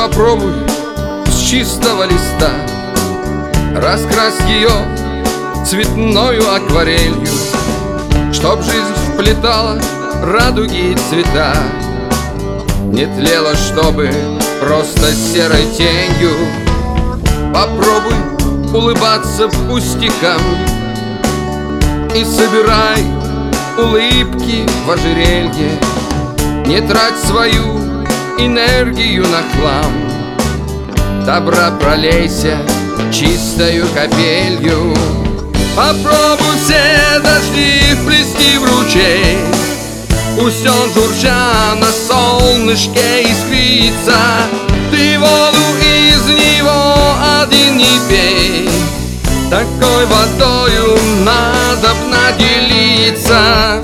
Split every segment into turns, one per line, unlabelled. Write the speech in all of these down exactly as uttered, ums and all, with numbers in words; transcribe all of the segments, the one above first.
попробуй с чистого листа раскрась ее цветною акварелью, чтоб жизнь вплетала радуги и цвета, не тлела, чтобы просто серой тенью. Попробуй улыбаться пустякам и собирай улыбки в ожерелье. Не трать свою энергию на хлам, добра пролейся чистою капелью. Попробуй все дожди вплести в ручей, пусть он, журча на солнышке, искрится. Ты воду из него один не пей, такой водою надобно делиться.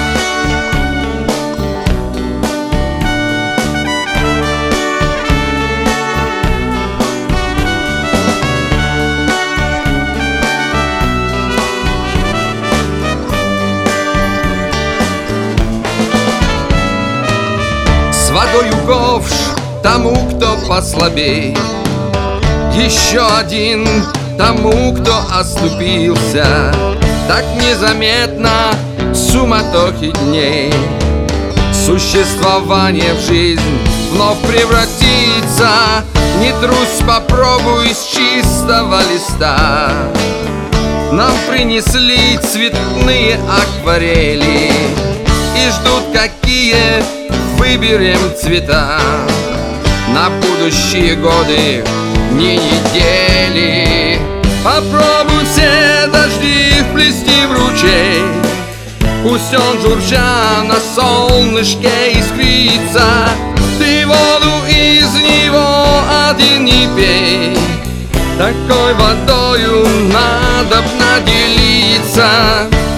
С водою ковш тому, кто послабей, еще один тому, кто оступился. Так незаметно в суматохе дней существование в жизнь вновь превратится. Не трусь, попробуй с чистого листа. Нам принесли цветные акварели и ждут, какие выберем цвета на будущие годы, не недели. Попробуй все дожди вплести в ручей, пусть он, журча на солнышке, искрится. Ты воду из него один не пей, такой водою надобно делиться.